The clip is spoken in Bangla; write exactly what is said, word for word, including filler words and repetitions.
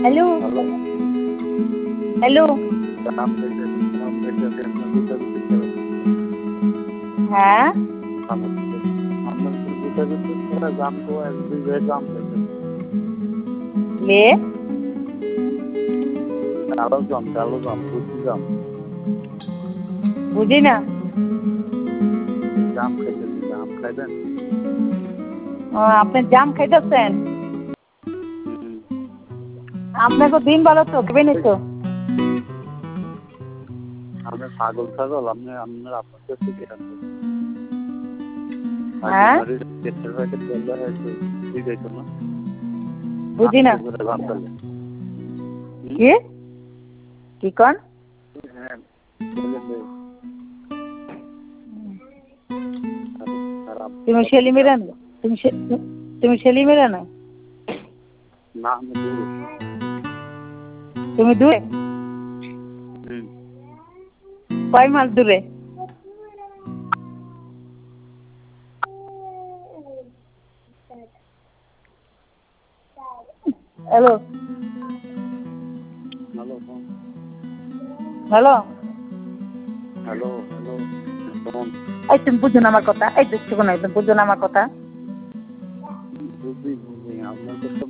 হ্যালো হ্যালো হ্যালো জাম খাইতে জাম খাইতে আপনার দুটা দুটি খেলা হ্যাঁ আমার আপনার দুটা দুটি খেলা জাম তো এক দুই জায়গায় জাম খাইতে লে কালো জাম কালো জাম বুঝি জাম বুঝি না জাম খাইতে জাম খাইবেন ও আপনি জাম খাইতেছেন হুম আপনাকে দিন ভালো তো খাবেন তো আপনি পাগল ছাগল আপনি আপনার আপনার কাছে কেন হ্যাঁ পেটের প্যাকেট বললে হয়তো ঠিক আছে না বুঝি না জাম তাহলে কি কি কন হ্যাঁ বলেন ভাই তুমি ছেলে মেয়ে না তুমি তুমি ছেলে মেয়ে না না আমি দূরে তুমি দূরে হুম কয় মাস দূরে hello hello hello hello hello phone এই তুমি বুঝো না আমার কথা এই দেখছো না তুমি বুঝো না আমার কথা বুঝি বুঝি আপনার কথা